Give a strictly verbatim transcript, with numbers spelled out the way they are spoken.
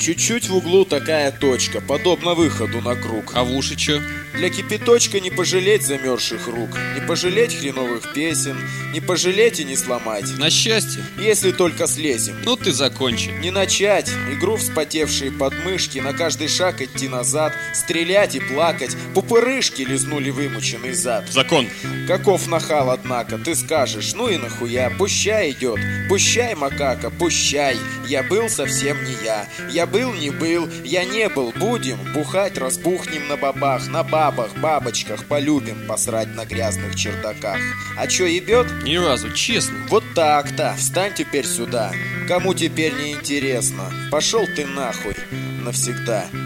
Чуть-чуть в углу такая точка, подобно выходу на круг. А в уши чё? Для кипяточка не пожалеть замерзших рук, не пожалеть хреновых песен, не пожалеть и не сломать. На счастье? Если только слезем. Ну ты закончи. Не начать, игру вспотевшие подмышки, на каждый шаг идти назад, стрелять и плакать, пупырышки лизнули вымученный зад. Закон. Каков нахал, однако, ты скажешь, ну и нахуя, пущай идет, пущай, макака, пущай. Я был совсем не я, я был не был, я не был, будем бухать, разбухнем на бабах, на бабах, бабочках, полюбим посрать на грязных чердаках. А чё ебет? Ни разу, честно. Вот так-то, встань теперь сюда. Кому теперь не интересно? Пошел ты нахуй навсегда.